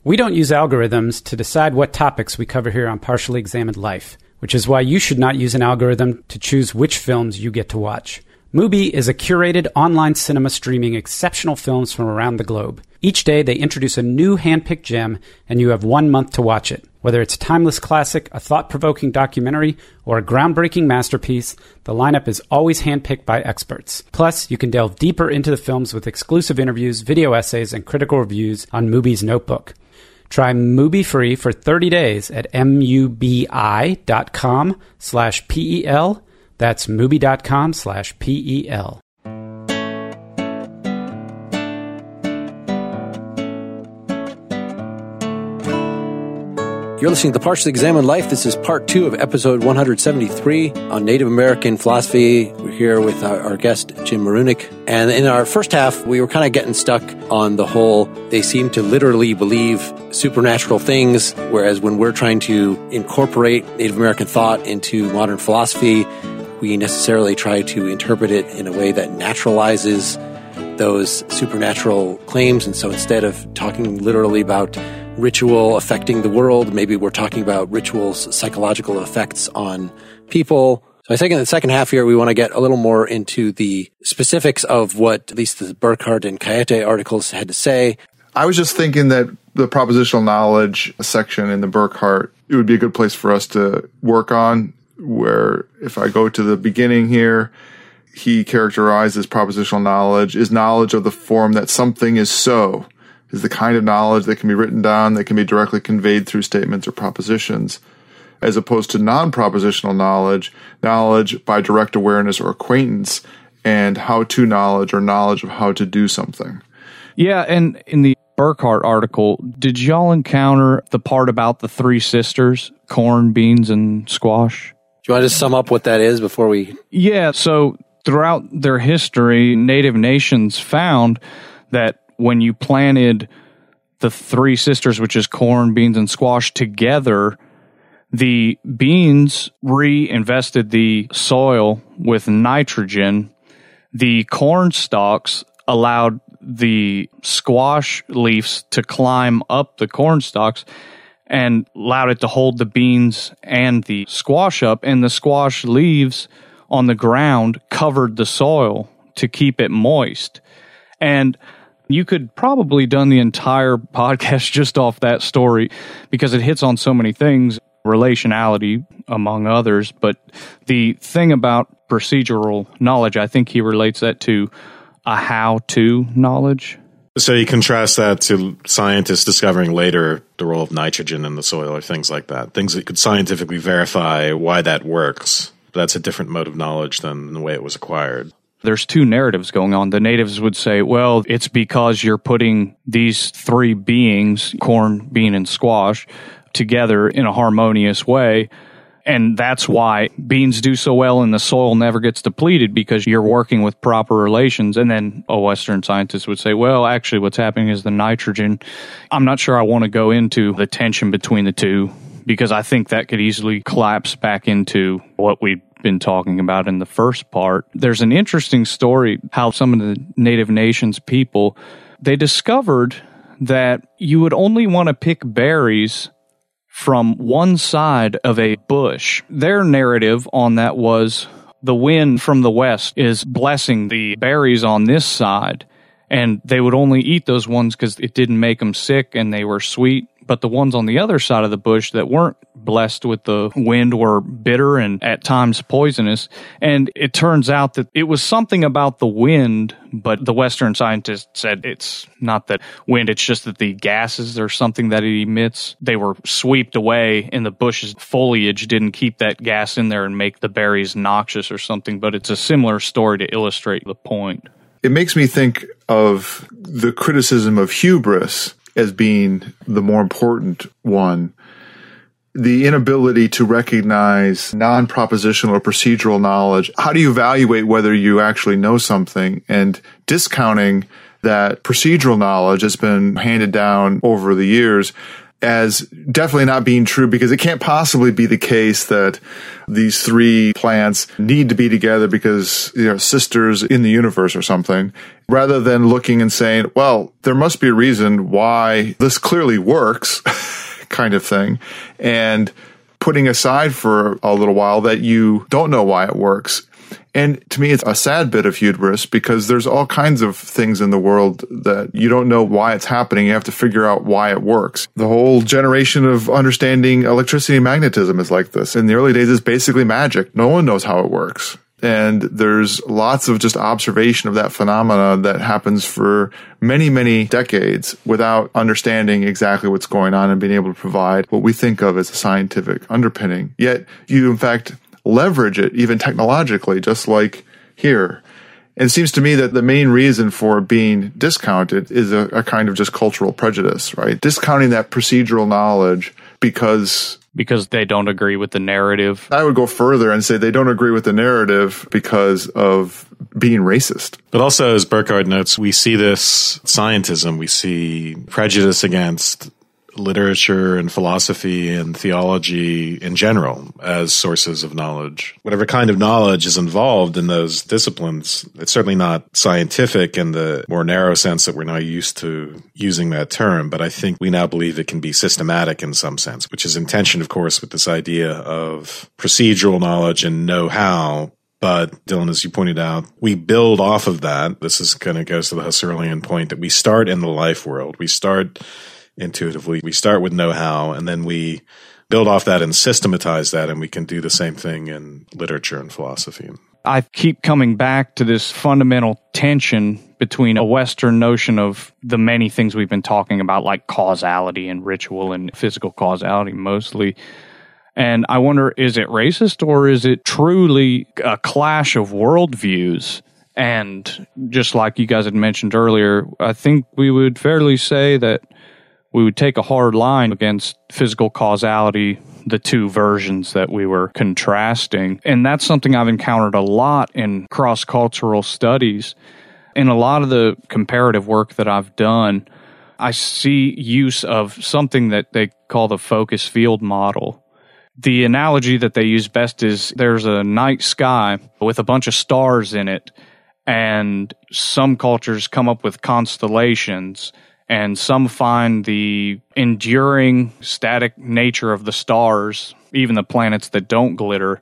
We don't use algorithms to decide what topics we cover here on Partially Examined Life, which is why you should not use an algorithm to choose which films you get to watch. Mubi is a curated online cinema streaming exceptional films from around the globe. Each day they introduce a new hand-picked gem, and you have 1 month to watch it. Whether it's a timeless classic, a thought-provoking documentary, or a groundbreaking masterpiece, the lineup is always hand-picked by experts. Plus, you can delve deeper into the films with exclusive interviews, video essays, and critical reviews on Mubi's Notebook. Try Mubi free for 30 days at mubi.com/PEL. That's mubi.com/PEL. You're listening to The Partially Examined Life. This is part 2 of episode 173 on Native American philosophy. We're here with our guest, Jim Marunik. And in our first half, we were kind of getting stuck on the whole, they seem to literally believe supernatural things, whereas when we're trying to incorporate Native American thought into modern philosophy, we necessarily try to interpret it in a way that naturalizes those supernatural claims. And so instead of talking literally about ritual affecting the world, maybe we're talking about ritual's psychological effects on people. So I think in the second half here, we want to get a little more into the specifics of what at least the Burkhardt and Kaete articles had to say. I was just thinking that the propositional knowledge section in the Burkhardt, it would be a good place for us to work on, where if I go to the beginning here, he characterizes propositional knowledge is knowledge of the form that something is so, is the kind of knowledge that can be written down, that can be directly conveyed through statements or propositions, as opposed to non-propositional knowledge, knowledge by direct awareness or acquaintance, and how-to knowledge or knowledge of how to do something. Yeah, and in the Burkhardt article, did y'all encounter the part about the three sisters, corn, beans, and squash? Do you want to just sum up what that is before we... Yeah, so throughout their history, Native nations found that when you planted the three sisters, which is corn, beans, and squash, together, the beans reinvested the soil with nitrogen. The corn stalks allowed the squash leaves to climb up the corn stalks and allowed it to hold the beans and the squash up, and the squash leaves on the ground covered the soil to keep it moist. And you could probably done the entire podcast just off that story because it hits on so many things, relationality among others. But the thing about procedural knowledge, I think he relates that to a how-to knowledge. So you contrast that to scientists discovering later the role of nitrogen in the soil or things like that. Things that could scientifically verify why that works. But that's a different mode of knowledge than the way it was acquired. There's two narratives going on. The natives would say, well, it's because you're putting these three beings, corn, bean, and squash, together in a harmonious way. And that's why beans do so well and the soil never gets depleted, because you're working with proper relations. And then a Western scientist would say, well, actually what's happening is the nitrogen. I'm not sure I want to go into the tension between the two, because I think that could easily collapse back into what we've been talking about in the first part. There's an interesting story how some of the Native Nations people, they discovered that you would only want to pick berries from one side of a bush. Their narrative on that was the wind from the west is blessing the berries on this side, and they would only eat those ones because it didn't make them sick and they were sweet. But the ones on the other side of the bush that weren't blessed with the wind were bitter and at times poisonous. And it turns out that it was something about the wind, but the Western scientists said it's not that wind, it's just that the gases or something that it emits, they were swept away and the bush's foliage didn't keep that gas in there and make the berries noxious or something. But it's a similar story to illustrate the point. It makes me think of the criticism of hubris as being the more important one. The inability to recognize non-propositional or procedural knowledge. How do you evaluate whether you actually know something? And discounting that procedural knowledge has been handed down over the years as definitely not being true, because it can't possibly be the case that these three plants need to be together because they're sisters in the universe or something, rather than looking and saying, well, there must be a reason why this clearly works kind of thing. And putting aside for a little while that you don't know why it works. And to me, it's a sad bit of hubris, because there's all kinds of things in the world that you don't know why it's happening. You have to figure out why it works. The whole generation of understanding electricity and magnetism is like this. In the early days, it's basically magic. No one knows how it works. And there's lots of just observation of that phenomena that happens for many, many decades without understanding exactly what's going on and being able to provide what we think of as a scientific underpinning. Yet you, in fact, leverage it even technologically, just like here. And it seems to me that the main reason for being discounted is a kind of just cultural prejudice, right? Discounting that procedural knowledge because they don't agree with the narrative. I would go further and say they don't agree with the narrative because of being racist. But also, as Burkhardt notes, we see this scientism, we see prejudice against literature and philosophy and theology in general as sources of knowledge. Whatever kind of knowledge is involved in those disciplines, it's certainly not scientific in the more narrow sense that we're now used to using that term, but I think we now believe it can be systematic in some sense, which is in tension, of course, with this idea of procedural knowledge and know-how. But Dylan, as you pointed out, we build off of that. This is kind of goes to the Husserlian point that we start in the life world. We start intuitively. We start with know-how, and then we build off that and systematize that, and we can do the same thing in literature and philosophy. I keep coming back to this fundamental tension between a Western notion of the many things we've been talking about, like causality and ritual and physical causality mostly. And I wonder, is it racist, or is it truly a clash of worldviews? And just like you guys had mentioned earlier, I think we would fairly say that we would take a hard line against physical causality, the two versions that we were contrasting. And that's something I've encountered a lot in cross-cultural studies. In a lot of the comparative work that I've done, I see use of something that they call the focus field model. The analogy that they use best is there's a night sky with a bunch of stars in it, and some cultures come up with constellations, and some find the enduring, static nature of the stars, even the planets that don't glitter.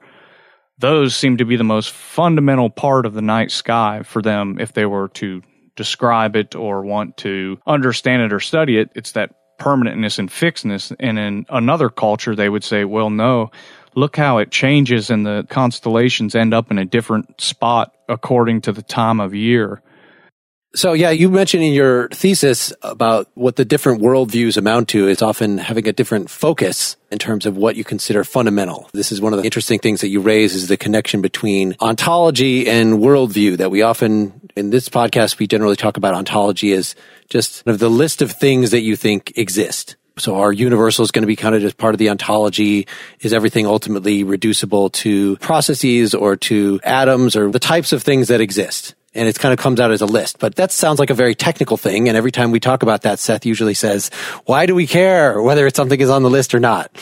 Those seem to be the most fundamental part of the night sky for them if they were to describe it or want to understand it or study it. It's that permanentness and fixedness. And in another culture, they would say, well, no, look how it changes and the constellations end up in a different spot according to the time of year. So, yeah, you mentioned in your thesis about what the different worldviews amount to is often having a different focus in terms of what you consider fundamental. This is one of the interesting things that you raise is the connection between ontology and worldview that we often, in this podcast, we generally talk about ontology as just the list of things that you think exist. So our universal is going to be kind of just part of the ontology. Is everything ultimately reducible to processes or to atoms or the types of things that exist? And it kind of comes out as a list. But that sounds like a very technical thing. And every time we talk about that, Seth usually says, why do we care whether something is on the list or not?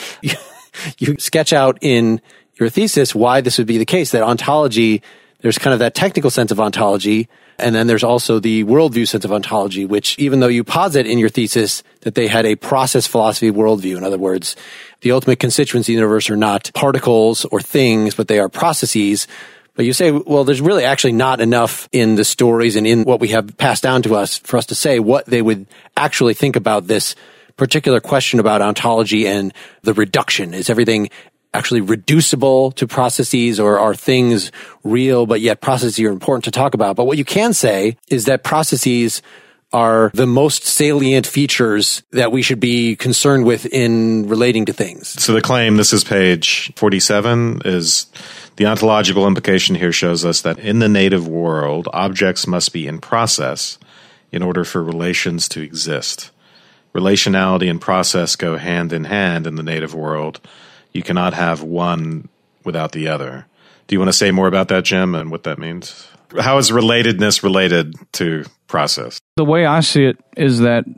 You sketch out in your thesis why this would be the case, that ontology, there's kind of that technical sense of ontology. And then there's also the worldview sense of ontology, which even though you posit in your thesis that they had a process philosophy worldview, in other words, the ultimate constituents of the universe are not particles or things, but they are processes. But you say, well, there's really actually not enough in the stories and in what we have passed down to us for us to say what they would actually think about this particular question about ontology and the reduction. Is everything actually reducible to processes, or are things real, but yet processes are important to talk about? But what you can say is that processes are the most salient features that we should be concerned with in relating to things. So the claim, this is page 47, is the ontological implication here shows us that in the native world, objects must be in process in order for relations to exist. Relationality and process go hand in hand in the native world. You cannot have one without the other. Do you want to say more about that, Jim, and what that means? How is relatedness related to process? The way I see it is that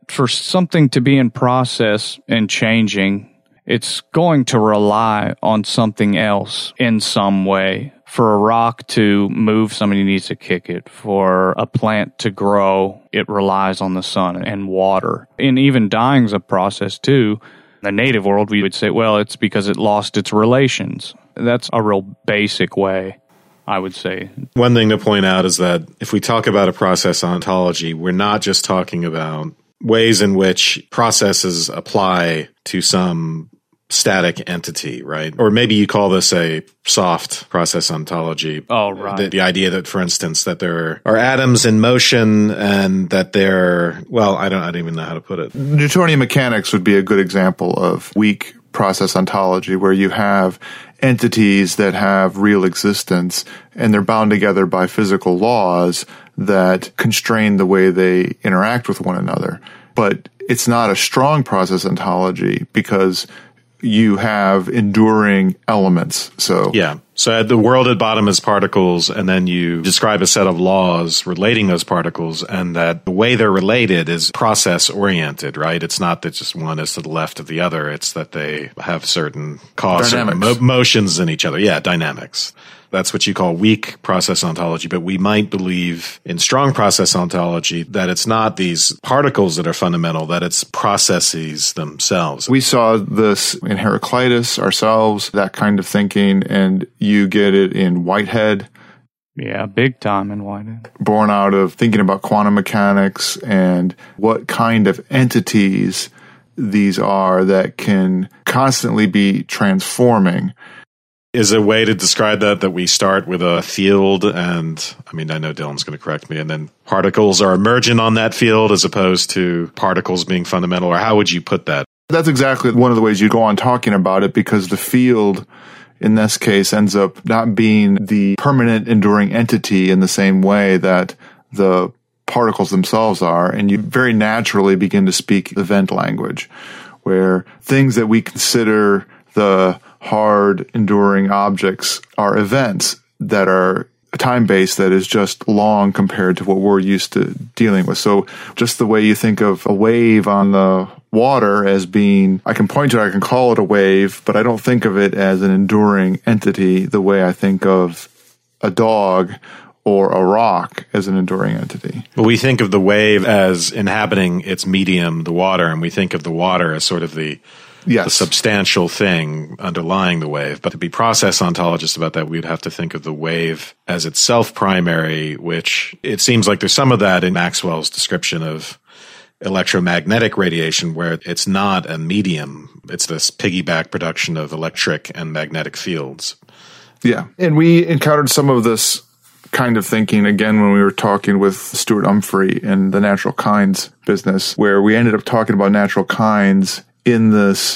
for something to be in process and changing, it's going to rely on something else in some way. For a rock to move, somebody needs to kick it. For a plant to grow, it relies on the sun and water. And even dying's a process too. In the native world, we would say, well, it's because it lost its relations. That's a real basic way, I would say. One thing to point out is that if we talk about a process ontology, we're not just talking about ways in which processes apply to some static entity, right? Or maybe you call this a soft process ontology. Oh, right. The idea that, for instance, that there are atoms in motion and that they're, well, I don't even know how to put it. Newtonian mechanics would be a good example of weak process ontology, where you have entities that have real existence and they're bound together by physical laws that constrain the way they interact with one another. But it's not a strong process ontology because you have enduring elements. So the world at bottom is particles, and then you describe a set of laws relating those particles, and that the way they're related is process oriented, right? It's not that just one is to the left of the other. It's that they have certain cause motions in each other. Yeah, dynamics. That's what you call weak process ontology, but we might believe in strong process ontology that it's not these particles that are fundamental, that it's processes themselves. We saw this in Heraclitus ourselves, that kind of thinking, and you get it in Whitehead. Yeah, big time in Whitehead. Born out of thinking about quantum mechanics and what kind of entities these are that can constantly be transforming. Is a way to describe that we start with a field, and I mean, I know Dylan's going to correct me, and then particles are emergent on that field as opposed to particles being fundamental, or how would you put that? That's exactly one of the ways you go on talking about it, because the field in this case ends up not being the permanent enduring entity in the same way that the particles themselves are, and you very naturally begin to speak event language, where things that we consider the hard, enduring objects are events that are time-based, that is just long compared to what we're used to dealing with. So just the way you think of a wave on the water as being, I can point to it, I can call it a wave, but I don't think of it as an enduring entity the way I think of a dog or a rock as an enduring entity. But we think of the wave as inhabiting its medium, the water, and we think of the water as sort of the substantial thing underlying the wave. But to be process ontologists about that, we'd have to think of the wave as itself primary, which it seems like there's some of that in Maxwell's description of electromagnetic radiation, where it's not a medium. It's this piggyback production of electric and magnetic fields. Yeah. And we encountered some of this kind of thinking again when we were talking with Stuart Humphrey in the natural kinds business, where we ended up talking about natural kinds in this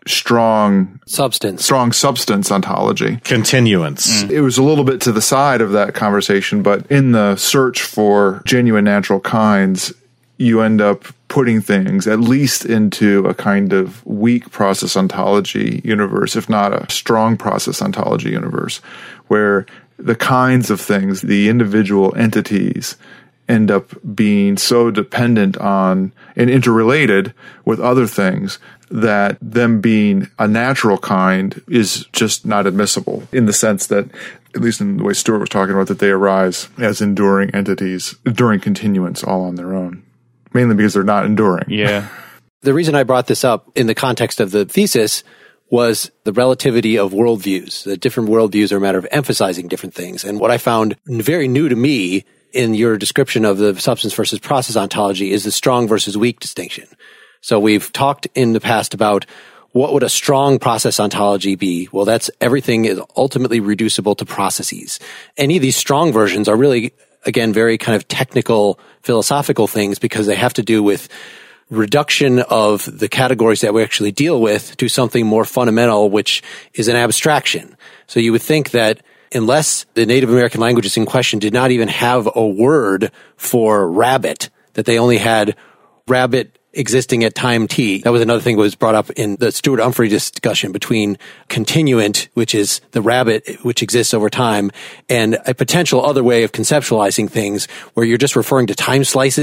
strong substance ontology. Continuance. It was a little bit to the side of that conversation, but in the search for genuine natural kinds, you end up putting things at least into a kind of weak process ontology universe, if not a strong process ontology universe, where the kinds of things, the individual entities, end up being so dependent on and interrelated with other things that them being a natural kind is just not admissible, in the sense that, at least in the way Stuart was talking about, that they arise as enduring entities, enduring continuance all on their own, mainly because they're not enduring. Yeah. The reason I brought this up in the context of the thesis was the relativity of worldviews. The different worldviews are a matter of emphasizing different things. And what I found very new to me in your description of the substance versus process ontology is the strong versus weak distinction. So we've talked in the past about what would a strong process ontology be? Well, that's everything is ultimately reducible to processes. Any of these strong versions are really, again, very kind of technical, philosophical things, because they have to do with reduction of the categories that we actually deal with to something more fundamental, which is an abstraction. So you would think that unless the Native American languages in question did not even have a word for rabbit, that they only had rabbit existing at time t. That was another thing that was brought up in the Stuart Humphrey discussion between continuant, which is the rabbit which exists over time, and a potential other way of conceptualizing things where you're just referring to time slices.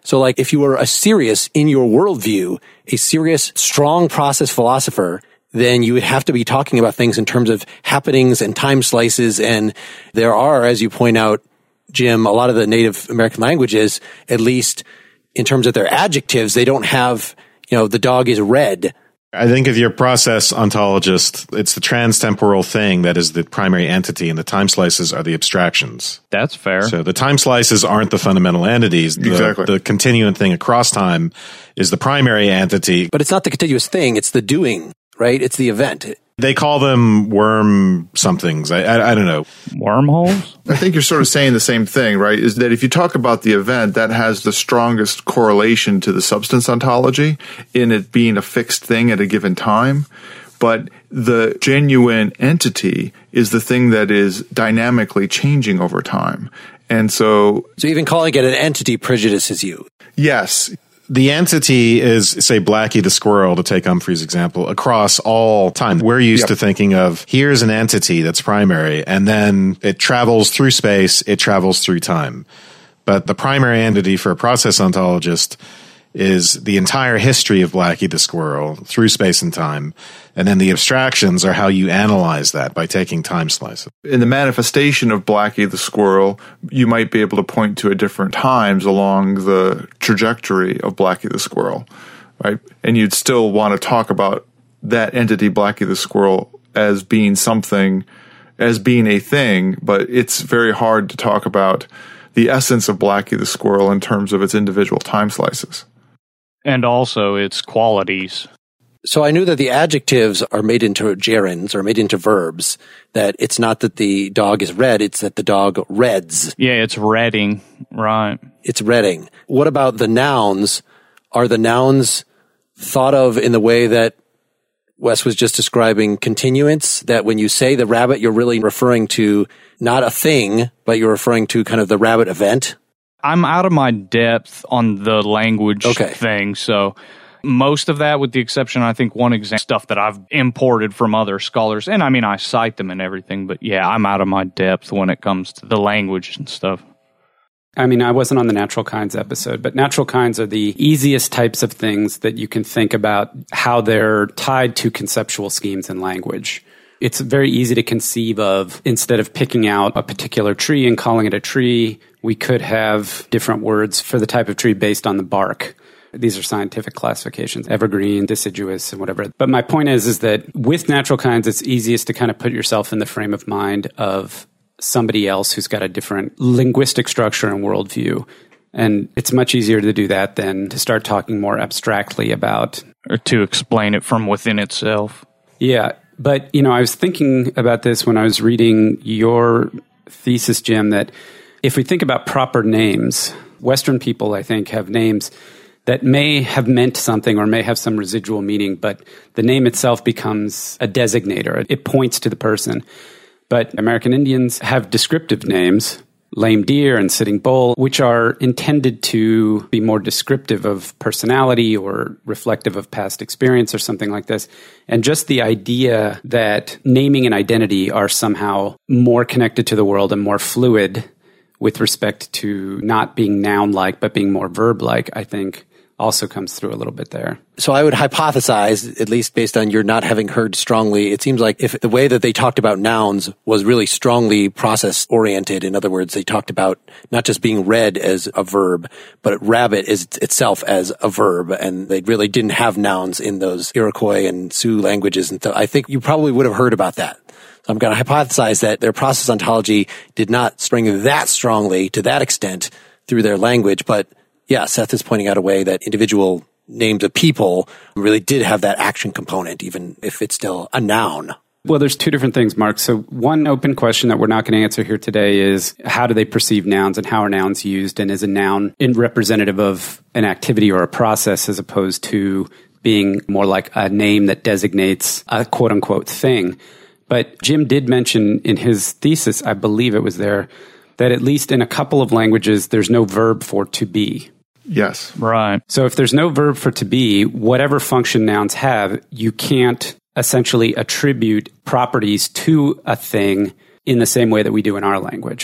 So like if you were a serious, in your worldview, a serious, strong process philosopher, then you would have to be talking about things in terms of happenings and time slices. And there are, as you point out, Jim, a lot of the Native American languages, at least in terms of their adjectives, they don't have, the dog is red. I think if you're a process ontologist, it's the transtemporal thing that is the primary entity, and the time slices are the abstractions. That's fair. So the time slices aren't the fundamental entities. Exactly. The continuant thing across time is the primary entity. But it's not the continuous thing, it's the doing, right? It's the event. They call them worm somethings. I don't know. Wormholes? I think you're sort of saying the same thing, right? Is that if you talk about the event, that has the strongest correlation to the substance ontology in it being a fixed thing at a given time. But the genuine entity is the thing that is dynamically changing over time. And so even calling it an entity prejudices you. Yes. The entity is, say, Blackie the squirrel, to take Humphrey's example, across all time. We're used to thinking of, here's an entity that's primary, and then it travels through space, it travels through time. But the primary entity for a process ontologist is the entire history of Blackie the squirrel through space and time. And then the abstractions are how you analyze that by taking time slices. In the manifestation of Blackie the squirrel, you might be able to point to at different times along the trajectory of Blackie the squirrel, right? And you'd still want to talk about that entity, Blackie the squirrel, as being something, as being a thing, but it's very hard to talk about the essence of Blackie the squirrel in terms of its individual time slices. And also its qualities. So I knew that the adjectives are made into gerunds or made into verbs, that it's not that the dog is red, it's that the dog reds. Yeah, it's redding, right. It's redding. What about the nouns? Are the nouns thought of in the way that Wes was just describing continuance, that when you say the rabbit, you're really referring to not a thing, but you're referring to kind of the rabbit event? I'm out of my depth on the language thing, so most of that, with the exception, I think, one example, stuff that I've imported from other scholars, and I mean, I cite them and everything, but yeah, I'm out of my depth when it comes to the language and stuff. I mean, I wasn't on the natural kinds episode, but natural kinds are the easiest types of things that you can think about how they're tied to conceptual schemes in language. It's very easy to conceive of, instead of picking out a particular tree and calling it a tree, we could have different words for the type of tree based on the bark. These are scientific classifications, evergreen, deciduous, and whatever. But my point is that with natural kinds, it's easiest to kind of put yourself in the frame of mind of somebody else who's got a different linguistic structure and worldview. And it's much easier to do that than to start talking more abstractly about... Or to explain it from within itself. Yeah. But, I was thinking about this when I was reading your thesis, Jim, that if we think about proper names, Western people, I think, have names that may have meant something or may have some residual meaning, but the name itself becomes a designator. It points to the person. But American Indians have descriptive names, lame deer and sitting bull, which are intended to be more descriptive of personality or reflective of past experience or something like this. And just the idea that naming and identity are somehow more connected to the world and more fluid with respect to not being noun-like but being more verb-like, I think also comes through a little bit there. So I would hypothesize, at least based on your not having heard strongly, it seems like if the way that they talked about nouns was really strongly process-oriented, in other words, they talked about not just being read as a verb, but rabbit is itself as a verb, and they really didn't have nouns in those Iroquois and Sioux languages. And so I think you probably would have heard about that. So I'm going to hypothesize that their process ontology did not spring that strongly to that extent through their language, but yeah, Seth is pointing out a way that individual names of people really did have that action component, even if it's still a noun. Well, there's two different things, Mark. So one open question that we're not going to answer here today is how do they perceive nouns and how are nouns used? And is a noun representative of an activity or a process as opposed to being more like a name that designates a quote-unquote thing? But Jim did mention in his thesis, I believe it was there, that at least in a couple of languages, there's no verb for to be. Yes. Right. So if there's no verb for to be, whatever function nouns have, you can't essentially attribute properties to a thing in the same way that we do in our language.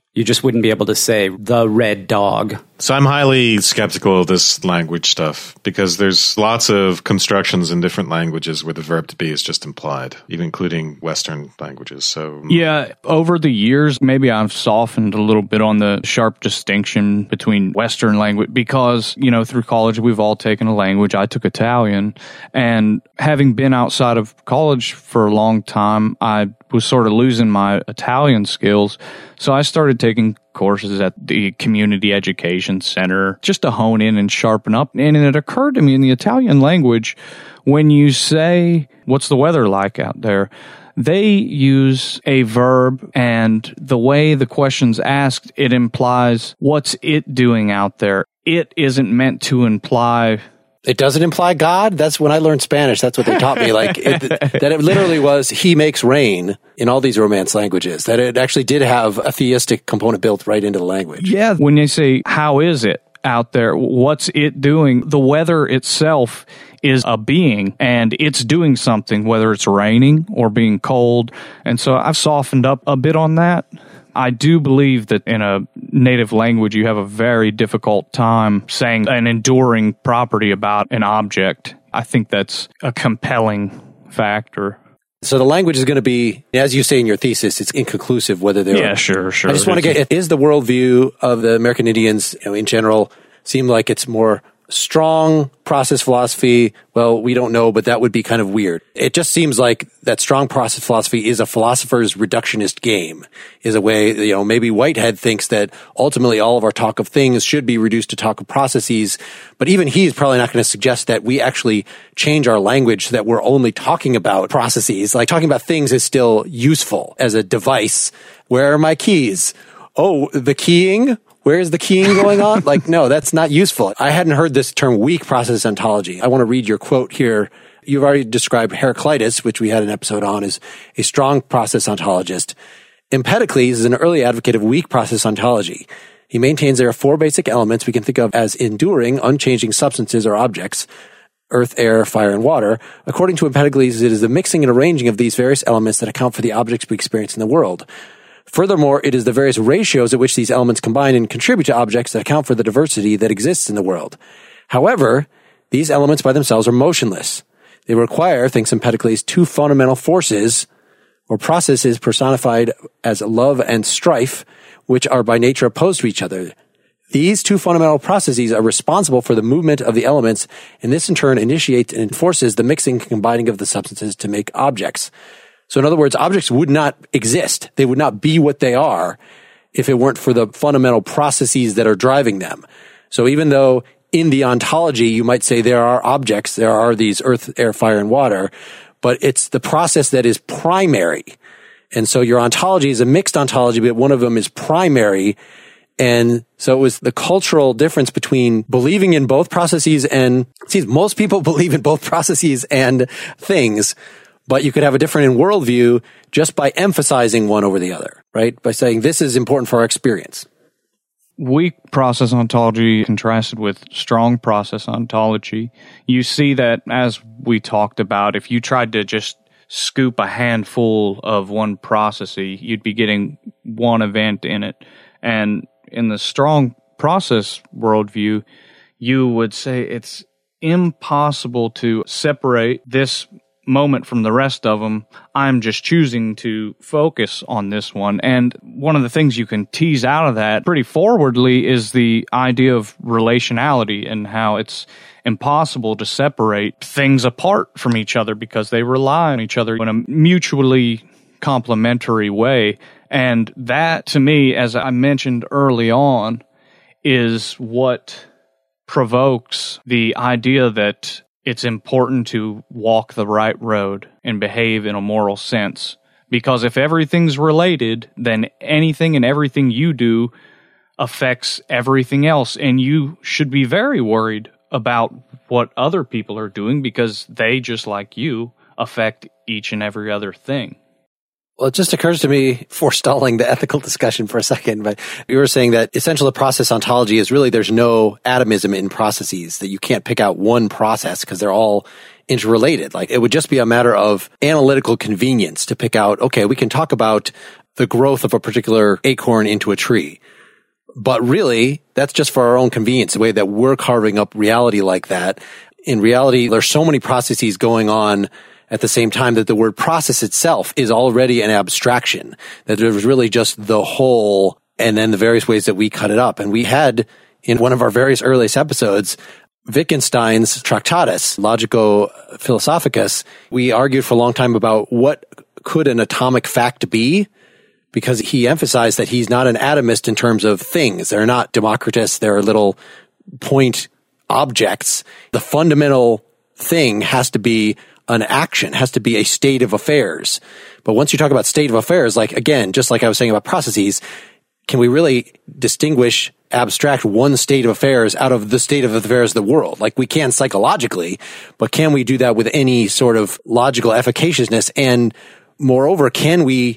You just wouldn't be able to say the red dog. So I'm highly skeptical of this language stuff because there's lots of constructions in different languages where the verb to be is just implied, even including Western languages. So yeah, over the years, maybe I've softened a little bit on the sharp distinction between Western language because, through college, we've all taken a language. I took Italian, and having been outside of college for a long time, I was sort of losing my Italian skills. So I started taking courses at the community education center just to hone in and sharpen up. And it occurred to me in the Italian language, when you say, what's the weather like out there? They use a verb, and the way the question's asked, it implies what's it doing out there. It isn't meant to imply... It doesn't imply God? That's when I learned Spanish. That's what they taught me. That it literally was, he makes rain in all these Romance languages. That it actually did have a theistic component built right into the language. Yeah. When they say, how is it out there? What's it doing? The weather itself is a being, and it's doing something, whether it's raining or being cold. And so I've softened up a bit on that. I do believe that in a native language, you have a very difficult time saying an enduring property about an object. I think that's a compelling factor. So the language is going to be, as you say in your thesis, it's inconclusive whether they're... Yeah, sure. I just want to get, is the worldview of the American Indians, in general, seem like it's more strong process philosophy? Well, we don't know, but that would be kind of weird. It just seems like that strong process philosophy is a philosopher's reductionist game, is a way, maybe Whitehead thinks that ultimately all of our talk of things should be reduced to talk of processes, but even he's probably not going to suggest that we actually change our language so that we're only talking about processes. Like talking about things is still useful as a device. Where are my keys? Oh, the keying? Where's the keying going on? No, that's not useful. I hadn't heard this term weak process ontology. I want to read your quote here. You've already described Heraclitus, which we had an episode on, as a strong process ontologist. Empedocles is an early advocate of weak process ontology. He maintains there are four basic elements we can think of as enduring, unchanging substances or objects: earth, air, fire, and water. According to Empedocles, it is the mixing and arranging of these various elements that account for the objects we experience in the world. Furthermore, it is the various ratios at which these elements combine and contribute to objects that account for the diversity that exists in the world. However, these elements by themselves are motionless. They require, thinks Empedocles, two fundamental forces or processes personified as love and strife, which are by nature opposed to each other. These two fundamental processes are responsible for the movement of the elements, and this in turn initiates and enforces the mixing and combining of the substances to make objects. So in other words, objects would not exist. They would not be what they are if it weren't for the fundamental processes that are driving them. So even though in the ontology, you might say there are objects, there are these earth, air, fire, and water, but it's the process that is primary. And so your ontology is a mixed ontology, but one of them is primary. And so it was the cultural difference between believing in both processes and, most people believe in both processes and things. But you could have a different worldview just by emphasizing one over the other, right? By saying this is important for our experience. Weak process ontology contrasted with strong process ontology. You see that, as we talked about, if you tried to just scoop a handful of one process, you'd be getting one event in it. And in the strong process worldview, you would say it's impossible to separate this moment from the rest of them. I'm just choosing to focus on this one. And one of the things you can tease out of that pretty forwardly is the idea of relationality and how it's impossible to separate things apart from each other because they rely on each other in a mutually complementary way. And that, to me, as I mentioned early on, is what provokes the idea that it's important to walk the right road and behave in a moral sense. Because if everything's related, then anything and everything you do affects everything else. And you should be very worried about what other people are doing because they, just like you, affect each and every other thing. Well, it just occurs to me, forestalling the ethical discussion for a second, but you were saying that essential to process ontology is really there's no atomism in processes, that you can't pick out one process because they're all interrelated. Like it would just be a matter of analytical convenience to pick out, okay, we can talk about the growth of a particular acorn into a tree. But really, that's just for our own convenience, the way that we're carving up reality like that. In reality, there's so many processes going on at the same time that the word process itself is already an abstraction, that there's really just the whole and then the various ways that we cut it up. And we had, in one of our various earliest episodes, Wittgenstein's Tractatus Logico-Philosophicus. We argued for a long time about what could an atomic fact be, because he emphasized that he's not an atomist in terms of things. They're not Democritus. They're little point objects. The fundamental thing has to be an action, has to be a state of affairs. But once you talk about state of affairs, like, again, just like I was saying about processes, can we really distinguish, abstract one state of affairs out of the state of affairs of the world? Like, we can psychologically, but can we do that with any sort of logical efficaciousness? And moreover, can we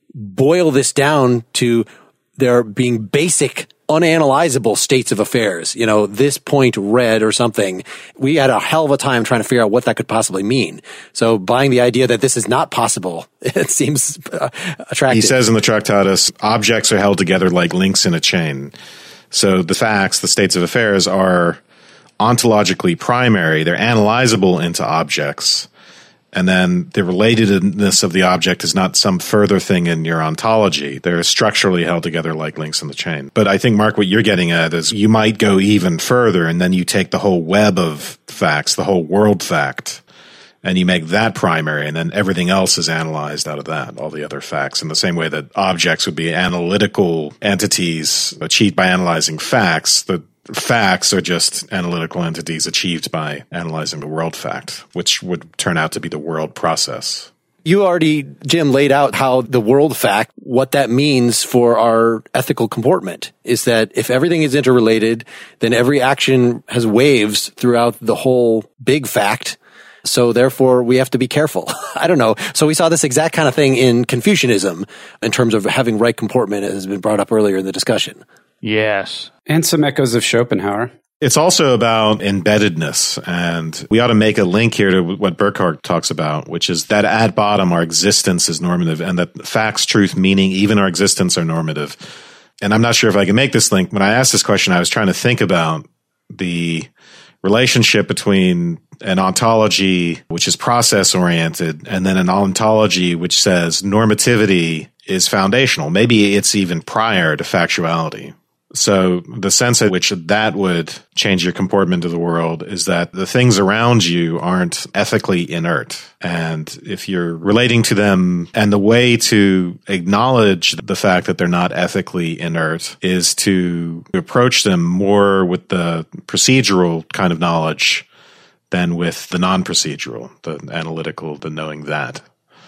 boil this down to there being basic, unanalyzable states of affairs? You know, this point red or something. We had a hell of a time trying to figure out what that could possibly mean. So buying the idea that this is not possible, it seems attractive. He says in the Tractatus, objects are held together like links in a chain. So the facts, the states of affairs, are ontologically primary. They're analyzable into objects. And then the relatedness of the object is not some further thing in your ontology. They're structurally held together like links in the chain. But I think, Mark, what you're getting at is you might go even further, and then you take the whole web of facts, the whole world fact, and you make that primary, and then everything else is analyzed out of that, all the other facts, in the same way that objects would be analytical entities achieved by analyzing facts. The facts are just analytical entities achieved by analyzing the world fact, which would turn out to be the world process. You already, Jim, laid out how the world fact, what that means for our ethical comportment, is that if everything is interrelated, then every action has waves throughout the whole big fact. So therefore, we have to be careful. I don't know. So we saw this exact kind of thing in Confucianism in terms of having right comportment, as has been brought up earlier in the discussion. Yes. And some echoes of Schopenhauer. It's also about embeddedness, and we ought to make a link here to what Burckhardt talks about, which is that at bottom our existence is normative, and that facts, truth, meaning, even our existence are normative. And I'm not sure if I can make this link. When I asked this question, I was trying to think about the relationship between an ontology, which is process-oriented, and then an ontology which says normativity is foundational. Maybe it's even prior to factuality. So the sense in which that would change your comportment of the world is that the things around you aren't ethically inert. And if you're relating to them, and the way to acknowledge the fact that they're not ethically inert is to approach them more with the procedural kind of knowledge than with the non-procedural, the analytical, the knowing that.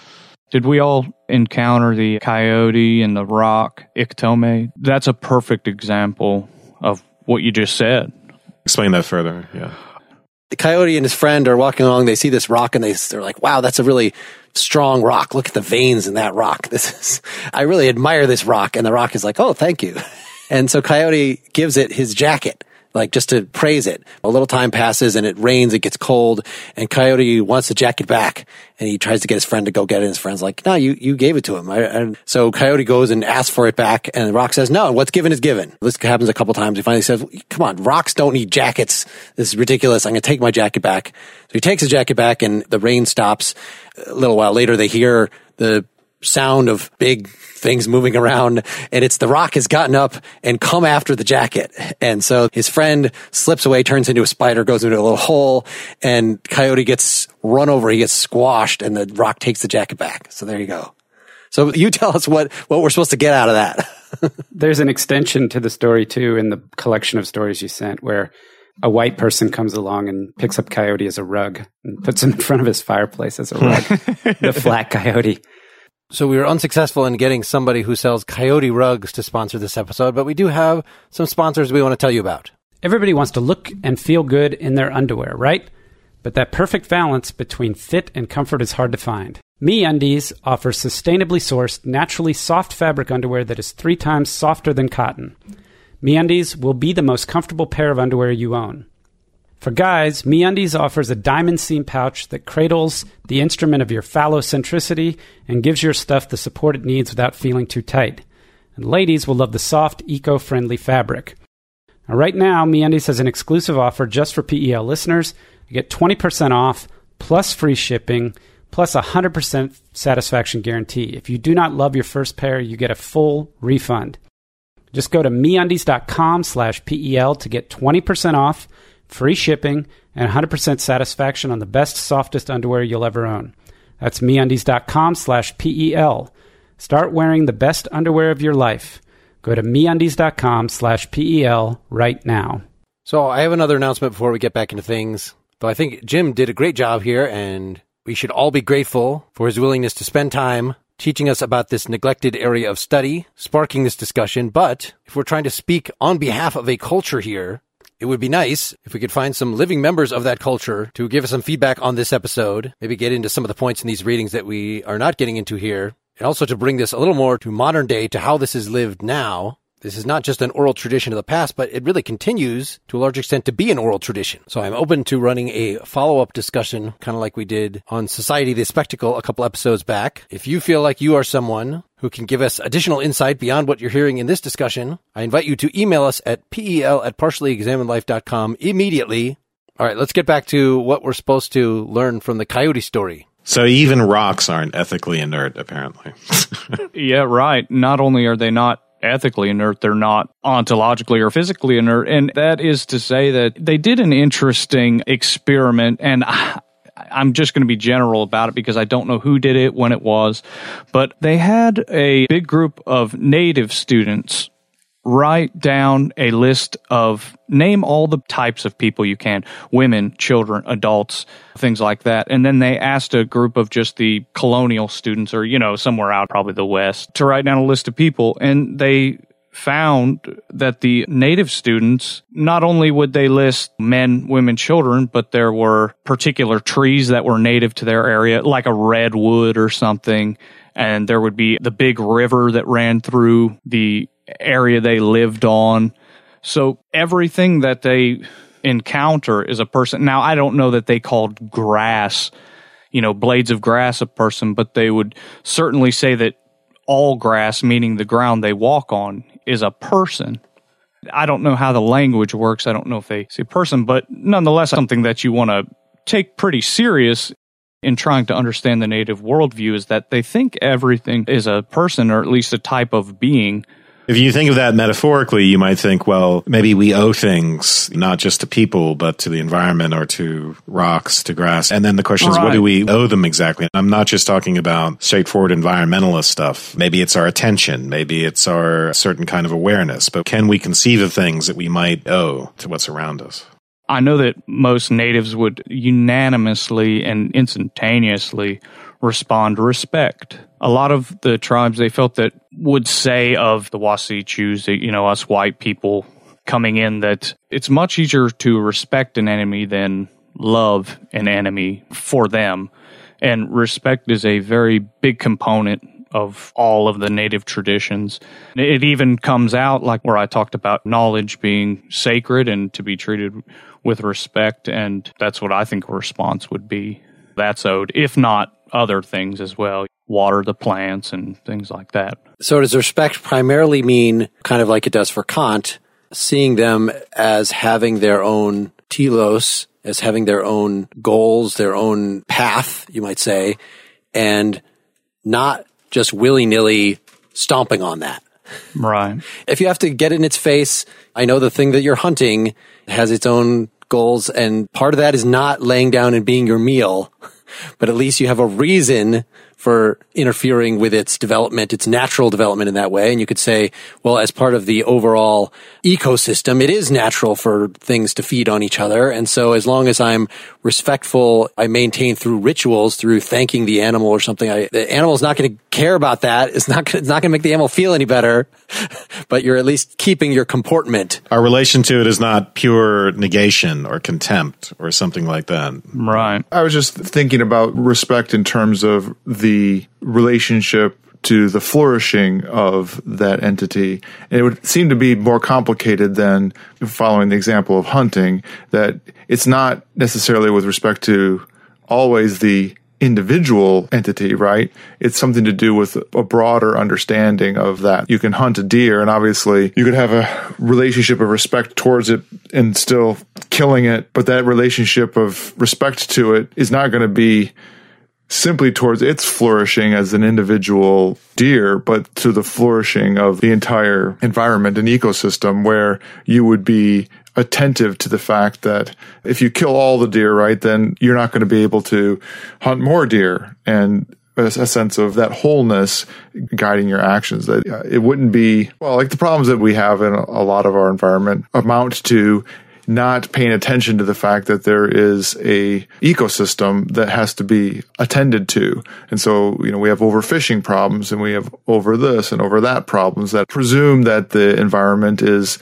Did we all encounter the coyote and the rock, Ikotome? That's a perfect example of what you just said. Explain that further, yeah. The coyote and his friend are walking along. They see this rock and they're like, wow, that's a really strong rock. Look at the veins in that rock. I really admire this rock. And the rock is like, oh, thank you. And so Coyote gives it his jacket, like just to praise it. A little time passes and it rains, it gets cold, and Coyote wants the jacket back, and he tries to get his friend to go get it, and his friend's like, no, you gave it to him. And so Coyote goes and asks for it back, and the rock says, no, what's given is given. This happens a couple times. He finally says, come on, rocks don't need jackets. This is ridiculous. I'm going to take my jacket back. So he takes his jacket back, and the rain stops. A little while later, they hear the sound of big things moving around, and it's the rock has gotten up and come after the jacket. And so his friend slips away, turns into a spider, goes into a little hole, and Coyote gets run over. He gets squashed, and the rock takes the jacket back. So there you go. So you tell us what we're supposed to get out of that. There's an extension to the story, too, in the collection of stories you sent, where a white person comes along and picks up Coyote as a rug and puts him in front of his fireplace as a rug. The flat coyote. So we were unsuccessful in getting somebody who sells coyote rugs to sponsor this episode, but we do have some sponsors we want to tell you about. Everybody wants to look and feel good in their underwear, right? But that perfect balance between fit and comfort is hard to find. MeUndies offers sustainably sourced, naturally soft fabric underwear that is 3 times softer than cotton. MeUndies will be the most comfortable pair of underwear you own. For guys, MeUndies offers a diamond seam pouch that cradles the instrument of your phallocentricity and gives your stuff the support it needs without feeling too tight. And ladies will love the soft, eco-friendly fabric. Now, right now, MeUndies has an exclusive offer just for PEL listeners. You get 20% off, plus free shipping, plus a 100% satisfaction guarantee. If you do not love your first pair, you get a full refund. Just go to MeUndies.com/PEL to get 20% off, free shipping, and 100% satisfaction on the best, softest underwear you'll ever own. That's MeUndies.com/PEL. Start wearing the best underwear of your life. Go to MeUndies.com/PEL right now. So I have another announcement before we get back into things. Though I think Jim did a great job here, and we should all be grateful for his willingness to spend time teaching us about this neglected area of study, sparking this discussion. But if we're trying to speak on behalf of a culture here, it would be nice if we could find some living members of that culture to give us some feedback on this episode, maybe get into some of the points in these readings that we are not getting into here, and also to bring this a little more to modern day, to how this is lived now. This is not just an oral tradition of the past, but it really continues to a large extent to be an oral tradition. So I'm open to running a follow-up discussion, kind of like we did on Society the Spectacle a couple episodes back. If you feel like you are someone who can give us additional insight beyond what you're hearing in this discussion, I invite you to email us at pel@partiallyexaminedlife.com immediately. All right, let's get back to what we're supposed to learn from the coyote story. So even rocks aren't ethically inert, apparently. Yeah, right. Not only are they not ethically inert, they're not ontologically or physically inert. And that is to say that they did an interesting experiment, and I'm just going to be general about it because I don't know who did it, when it was, but they had a big group of native students write down a list of, name all the types of people you can, women, children, adults, things like that. And then they asked a group of just the colonial students, or, somewhere out, probably the West, to write down a list of people. And they found that the native students, not only would they list men, women, children, but there were particular trees that were native to their area, like a redwood or something. And there would be the big river that ran through the area they lived on. So everything that they encounter is a person. Now, I don't know that they called grass, blades of grass a person, but they would certainly say that all grass, meaning the ground they walk on, is a person. I don't know how the language works. I don't know if they say person, but nonetheless, something that you want to take pretty serious in trying to understand the native worldview is that they think everything is a person, or at least a type of being. If you think of that metaphorically, you might think, well, maybe we owe things not just to people, but to the environment or to rocks, to grass. And then the question is, what do we owe them exactly? I'm not just talking about straightforward environmentalist stuff. Maybe it's our attention. Maybe it's our certain kind of awareness. But can we conceive of things that we might owe to what's around us? I know that most natives would unanimously and instantaneously respond respect. A lot of the tribes, they felt that would say of the Wasechus, us white people coming in, that it's much easier to respect an enemy than love an enemy for them. And respect is a very big component of all of the native traditions. It even comes out, like where I talked about knowledge being sacred and to be treated with respect, and that's what I think a response would be. That's owed, if not other things as well, water the plants and things like that. So does respect primarily mean, kind of like it does for Kant, seeing them as having their own telos, as having their own goals, their own path, you might say, and not just willy-nilly stomping on that? Right. If you have to get in its face, I know the thing that you're hunting has its own goals, and part of that is not laying down and being your meal, but at least you have a reason for interfering with its development, its natural development in that way. And you could say, well, as part of the overall ecosystem, it is natural for things to feed on each other. And so as long as I'm respectful, I maintain through rituals, through thanking the animal or something, the animal's not going to care about that. It's not going to make the animal feel any better, but you're at least keeping your comportment. Our relation to it is not pure negation or contempt or something like that. Right. I was just thinking about respect in terms of the relationship to the flourishing of that entity. And it would seem to be more complicated than following the example of hunting, that it's not necessarily with respect to always the individual entity, right? It's something to do with a broader understanding of that. You can hunt a deer, and obviously you could have a relationship of respect towards it and still killing it, but that relationship of respect to it is not going to be simply towards its flourishing as an individual deer, but to the flourishing of the entire environment and ecosystem, where you would be attentive to the fact that if you kill all the deer, right, then you're not going to be able to hunt more deer, and a sense of that wholeness guiding your actions. That it wouldn't be, well, like the problems that we have in a lot of our environment amount to not paying attention to the fact that there is a ecosystem that has to be attended to. And so, we have overfishing problems, and we have over this and over that problems that presume that the environment is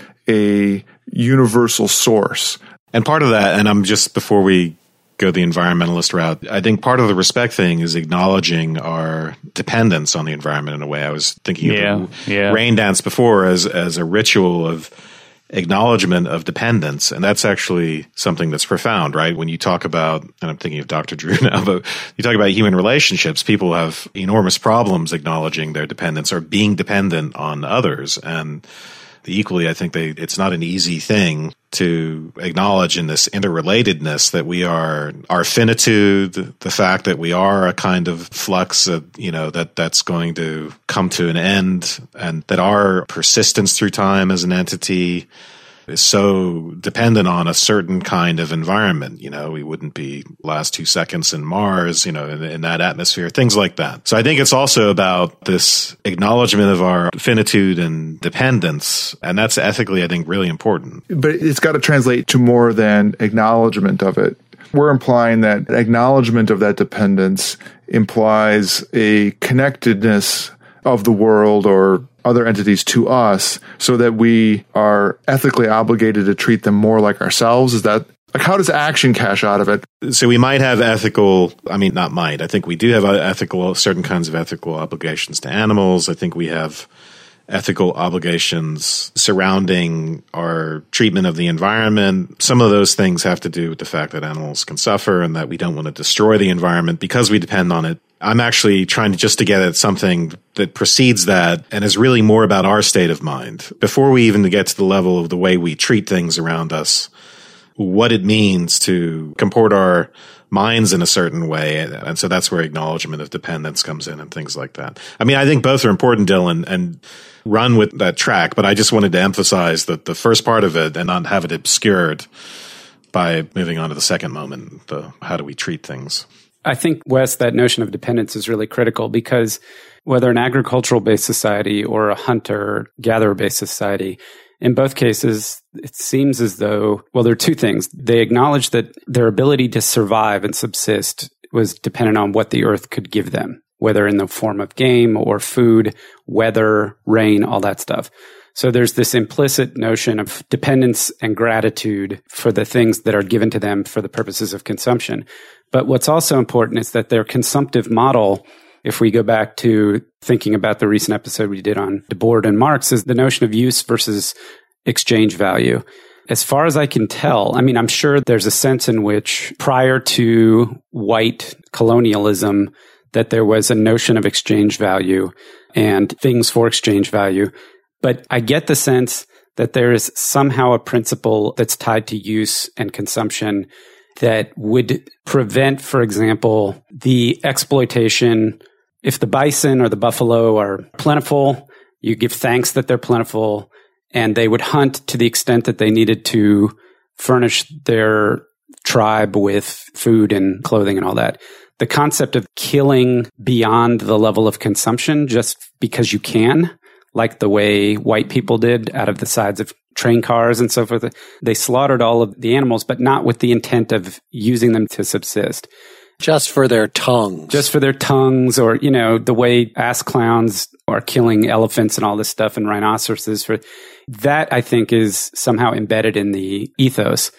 a universal source. And part of that, and I'm just, before we go the environmentalist route, I think part of the respect thing is acknowledging our dependence on the environment in a way. I was thinking of the rain dance before as a ritual of acknowledgement of dependence. And that's actually something that's profound, right? When you talk about, and I'm thinking of Dr. Drew now, but you talk about human relationships, people have enormous problems acknowledging their dependence or being dependent on others. And equally, I think it's not an easy thing to acknowledge in this interrelatedness that we are, our finitude, the fact that we are a kind of flux of, that's going to come to an end, and that our persistence through time as an entity is so dependent on a certain kind of environment. We wouldn't be last 2 seconds in Mars, in that atmosphere, things like that. So I think it's also about this acknowledgement of our finitude and dependence. And that's ethically, I think, really important. But it's got to translate to more than acknowledgement of it. We're implying that acknowledgement of that dependence implies a connectedness of the world or other entities to us, so that we are ethically obligated to treat them more like ourselves. Is that, like, how does action cash out of it? So we might have ethical, not might, I think we do have certain kinds of ethical obligations to animals. I think we have ethical obligations surrounding our treatment of the environment. Some of those things have to do with the fact that animals can suffer and that we don't want to destroy the environment because we depend on it. I'm actually trying to get at something that precedes that and is really more about our state of mind. Before we even get to the level of the way we treat things around us, what it means to comport our minds in a certain way. And so that's where acknowledgement of dependence comes in and things like that. I think both are important, Dylan, and run with that track, but I just wanted to emphasize that the first part of it and not have it obscured by moving on to the second moment, the how do we treat things. I think, Wes, that notion of dependence is really critical, because whether an agricultural-based society or a hunter-gatherer-based society, in both cases, it seems as though, there are two things. They acknowledge that their ability to survive and subsist was dependent on what the earth could give them, whether in the form of game or food, weather, rain, all that stuff. So there's this implicit notion of dependence and gratitude for the things that are given to them for the purposes of consumption. But what's also important is that their consumptive model, if we go back to thinking about the recent episode we did on Debord and Marx, is the notion of use versus exchange value. As far as I can tell, I'm sure there's a sense in which prior to white colonialism that there was a notion of exchange value and things for exchange value. But I get the sense that there is somehow a principle that's tied to use and consumption that would prevent, for example, the exploitation. If the bison or the buffalo are plentiful, you give thanks that they're plentiful, and they would hunt to the extent that they needed to furnish their tribe with food and clothing and all that. The concept of killing beyond the level of consumption just because you can, like the way white people did out of the sides of train cars and so forth. They slaughtered all of the animals, but not with the intent of using them to subsist. Just for their tongues. Just for their tongues, or, the way ass clowns are killing elephants and all this stuff and rhinoceroses. For that, I think, is somehow embedded in the ethos.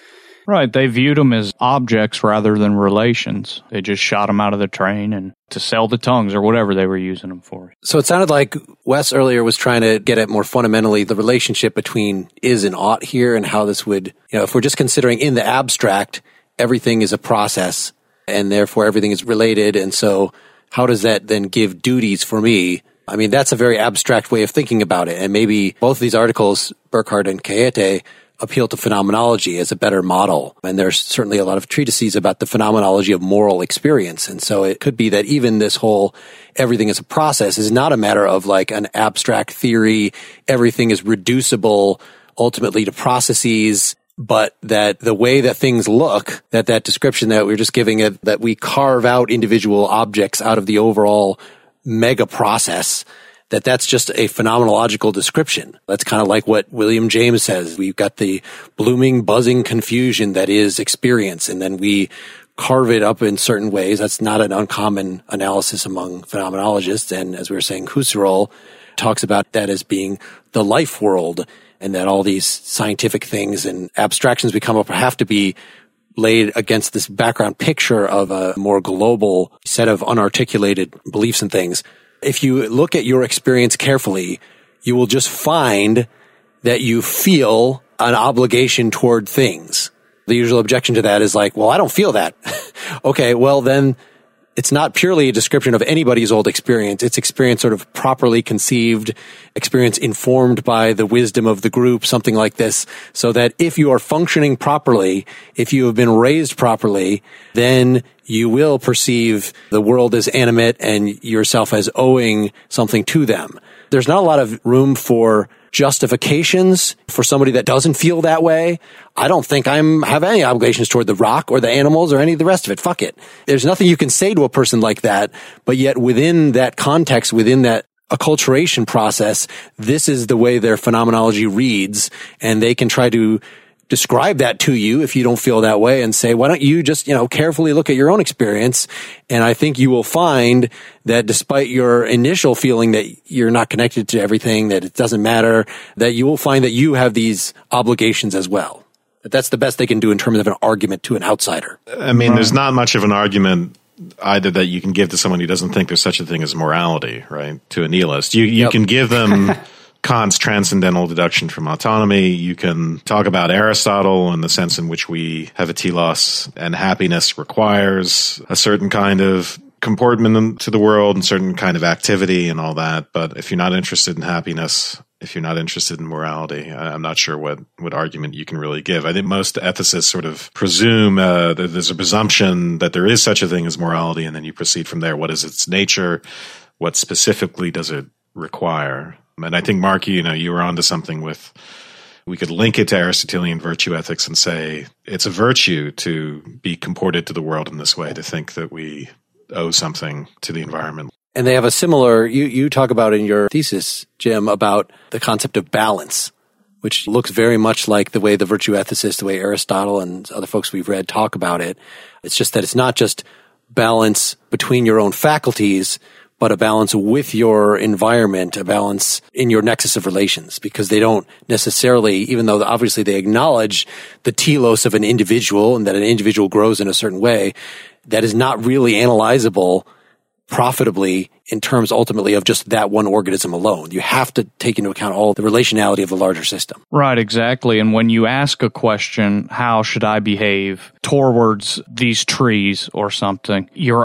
Right. They viewed them as objects rather than relations. They just shot them out of the train and to sell the tongues or whatever they were using them for. So it sounded like Wes earlier was trying to get at more fundamentally the relationship between is and ought here, and how this would, if we're just considering in the abstract, everything is a process and therefore everything is related. And so how does that then give duties for me? I mean, that's a very abstract way of thinking about it. And maybe both of these articles, Burkhardt and Caete, appeal to phenomenology as a better model. And there's certainly a lot of treatises about the phenomenology of moral experience. And so it could be that even this whole everything is a process is not a matter of like an abstract theory. Everything is reducible ultimately to processes, but that the way that things look, that description that we were just giving it, that we carve out individual objects out of the overall mega process, that's just a phenomenological description. That's kind of like what William James says. We've got the blooming, buzzing confusion that is experience, and then we carve it up in certain ways. That's not an uncommon analysis among phenomenologists. And as we were saying, Husserl talks about that as being the life world, and that all these scientific things and abstractions we come up with have to be laid against this background picture of a more global set of unarticulated beliefs and things. If you look at your experience carefully, you will just find that you feel an obligation toward things. The usual objection to that is like, well, I don't feel that. Okay, well then it's not purely a description of anybody's old experience. It's experience sort of properly conceived, experience informed by the wisdom of the group, something like this. So that if you are functioning properly, if you have been raised properly, then you will perceive the world as animate and yourself as owing something to them. There's not a lot of room for justifications for somebody that doesn't feel that way. I don't think have any obligations toward the rock or the animals or any of the rest of it. Fuck it. There's nothing you can say to a person like that, but yet within that context, within that acculturation process, this is the way their phenomenology reads, and they can try to describe that to you if you don't feel that way and say, why don't you just, carefully look at your own experience? And I think you will find that despite your initial feeling that you're not connected to everything, that it doesn't matter, that you will find that you have these obligations as well. That that's the best they can do in terms of an argument to an outsider. I mean, there's not much of an argument either that you can give to someone who doesn't think there's such a thing as morality, right? To a nihilist. You can give them Kant's transcendental deduction from autonomy. You can talk about Aristotle in the sense in which we have a telos, and happiness requires a certain kind of comportment to the world and certain kind of activity and all that. But if you're not interested in happiness, if you're not interested in morality, I'm not sure what argument you can really give. I think most ethicists sort of presume that there's a presumption that there is such a thing as morality, and then you proceed from there. What is its nature? What specifically does it require? And I think, Mark, you were onto something with, we could link it to Aristotelian virtue ethics and say it's a virtue to be comported to the world in this way, to think that we owe something to the environment. And they have a similar, you talk about in your thesis, Jim, about the concept of balance, which looks very much like the way the virtue ethicists, the way Aristotle and other folks we've read talk about it. It's just that it's not just balance between your own faculties, but a balance with your environment, a balance in your nexus of relations, because they don't necessarily, even though obviously they acknowledge the telos of an individual and that an individual grows in a certain way, that is not really analyzable profitably in terms ultimately of just that one organism alone. You have to take into account all the relationality of the larger system. Right, exactly. And when you ask a question, how should I behave towards these trees or something, you're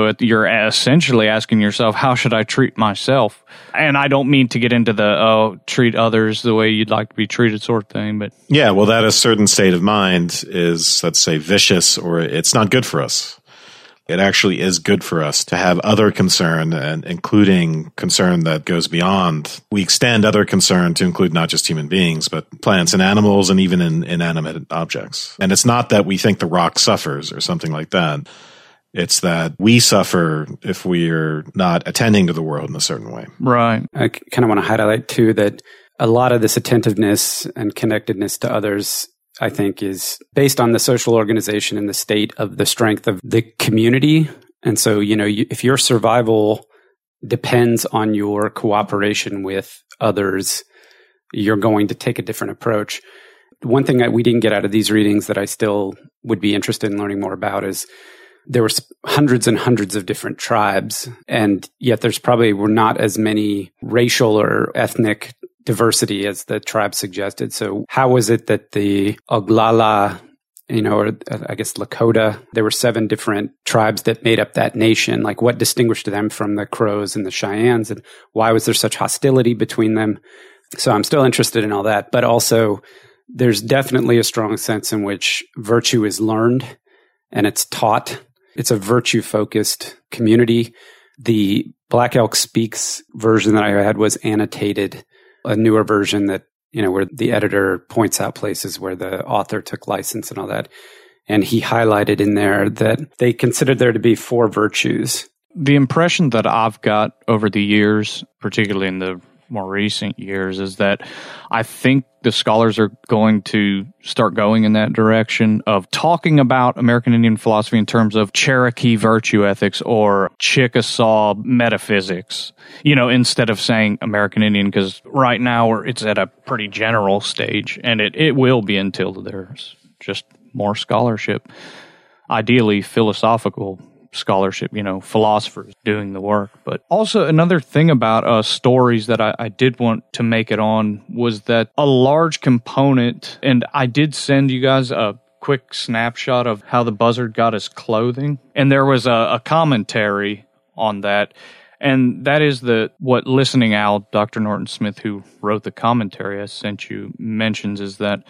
essentially asking yourself, how should I treat myself? And I don't mean to get into the, treat others the way you'd like to be treated sort of thing, but yeah, well, that a certain state of mind is, let's say, vicious, or it's not good for us. It actually is good for us to have other concern, and including concern that goes beyond. We extend other concern to include not just human beings, but plants and animals and even inanimate objects. And it's not that we think the rock suffers or something like that. It's that we suffer if we're not attending to the world in a certain way. Right. I kind of want to highlight, too, that a lot of this attentiveness and connectedness to others, I think, is based on the social organization and the state of the strength of the community. And so, if your survival depends on your cooperation with others, you're going to take a different approach. one thing that we didn't get out of these readings that I still would be interested in learning more about is there were hundreds and hundreds of different tribes, and yet there's probably were not as many racial or ethnic diversity as the tribe suggested. So how was it that the Oglala, or I guess Lakota, there were 7 different tribes that made up that nation? Like, what distinguished them from the Crows and the Cheyennes, and why was there such hostility between them? So I'm still interested in all that, but also there's definitely a strong sense in which virtue is learned and it's taught. It's a virtue-focused community. The Black Elk Speaks version that I had was annotated, a newer version that, where the editor points out places where the author took license and all that. And he highlighted in there that they considered there to be 4 virtues. The impression that I've got over the years, particularly in the more recent years, is that I think the scholars are going to start going in that direction of talking about American Indian philosophy in terms of Cherokee virtue ethics or Chickasaw metaphysics, instead of saying American Indian, because right now it's at a pretty general stage, and it will be until there's just more scholarship, ideally philosophical scholarship, philosophers doing the work. But also another thing about stories that I did want to make it on was that a large component, and I did send you guys a quick snapshot of how the buzzard got his clothing, and there was a commentary on that, and that is what Listening Owl, Dr. Norton Smith, who wrote the commentary I sent you, mentions, is that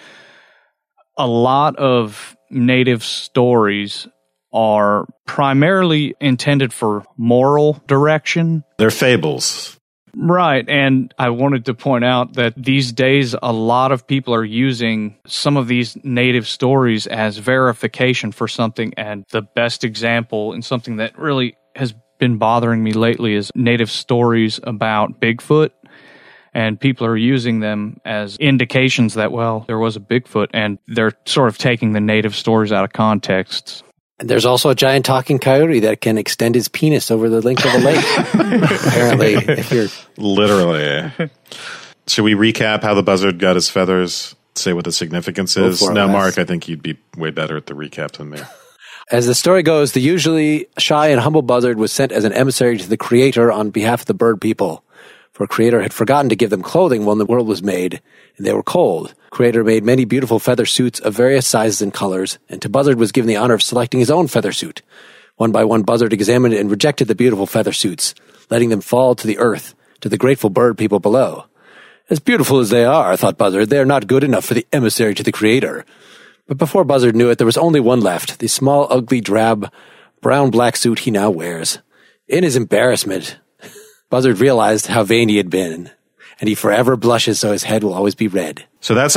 a lot of Native stories are primarily intended for moral direction. They're fables. Right. And I wanted to point out that these days, a lot of people are using some of these Native stories as verification for something. And the best example, and something that really has been bothering me lately, is Native stories about Bigfoot. And people are using them as indications that, well, there was a Bigfoot, and they're sort of taking the Native stories out of context. And there's also a giant talking coyote that can extend his penis over the length of a lake. Apparently, if you're... Literally. Should we recap how the buzzard got his feathers? Say what the significance is? Now, Mark, I think you'd be way better at the recap than me. As the story goes, the usually shy and humble buzzard was sent as an emissary to the Creator on behalf of the bird people. For Creator had forgotten to give them clothing when the world was made, and they were cold. Creator made many beautiful feather suits of various sizes and colors, and to Buzzard was given the honor of selecting his own feather suit. One by one, Buzzard examined and rejected the beautiful feather suits, letting them fall to the earth, to the grateful bird people below. As beautiful as they are, thought Buzzard, they are not good enough for the emissary to the Creator. But before Buzzard knew it, there was only one left, the small, ugly, drab, brown-black suit he now wears. In his embarrassment, Buzzard realized how vain he had been, and he forever blushes so his head will always be red. So that's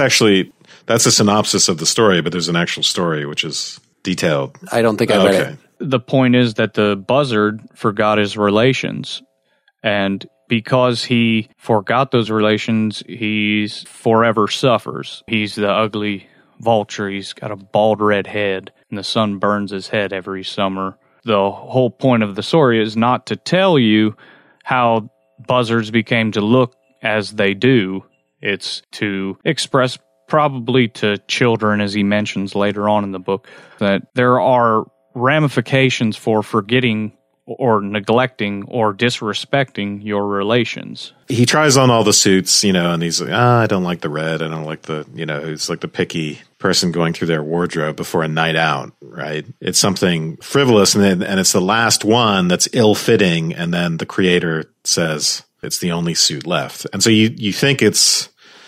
a synopsis of the story, but there's an actual story which is detailed. I don't think I read it. The point is that the buzzard forgot his relations, and because he forgot those relations, he forever suffers. He's the ugly vulture. He's got a bald red head, and the sun burns his head every summer. The whole point of the story is not to tell you how buzzards became to look as they do. It's to express, probably to children, as he mentions later on in the book, that there are ramifications for forgetting or neglecting or disrespecting your relations. He tries on all the suits, and he's like, I don't like the red. I don't like the, it's like the picky person going through their wardrobe before a night out, right? It's something frivolous, and it's the last one that's ill-fitting, and then the Creator says it's the only suit left. And so you think it's